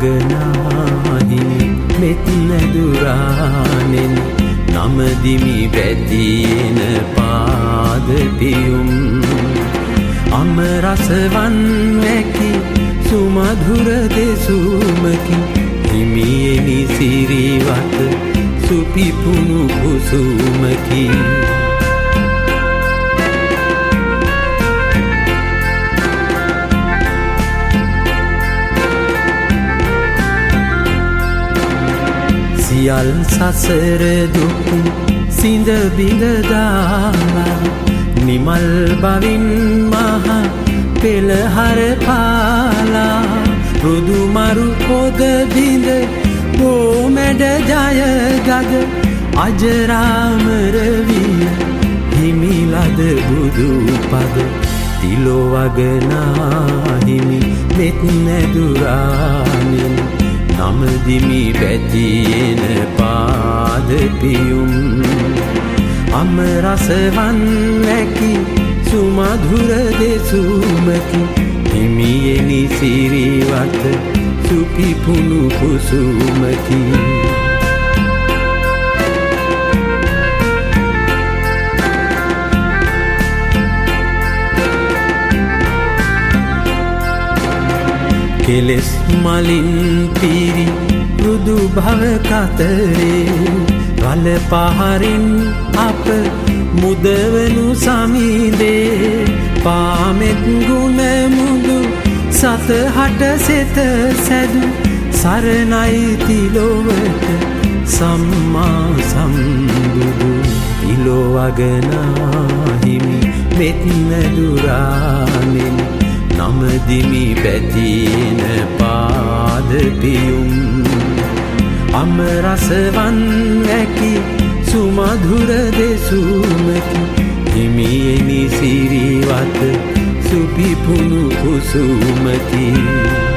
වගනාහිමි මෙත්න දුරානෙන් නමදිමි වැතින පාදපියුම් අමරසවන් වැකි සුමධුර දෙසුමකි හිමියෙනි සිරිවත සුපිපුුණු කුසුමකි සියල් සසර දුක් සිඳ බිඳ දාලා නිමල් බවින් මහ පෙළහර පාලා රුදු මරු පොද බිඳ බෝමැඩ ජයගද අජරාමර විය හිමිලද බුදු පද තිලොවගනාහිමි මෙත් නැදුරානෙන් නමදිමි වැතියෙන පාදපියුම් අමරසවන් වැකි සුමධුර දෙසුමකි හිමියෙනි සිරිවත සුපිපුුණු කුසුමකි කෙලෙස් මලින් පිරි මෘදු භව කතරේ රළ පහරින් අප මුදවනු සමිදේ පාමෙත් ගුණ මුදු සතහට සෙත සැදු සරණයි තිලොවට සම්මා සම්බුදු තිලොවගනාහිමි මෙත් නැදුරානෙන් නමදිමි වැතින පාදපියුම් අමරසවන් වැකි සුමධුර දෙසුමකි හිමියෙනි සිරිවත සුපිපුුණු කුසුමකි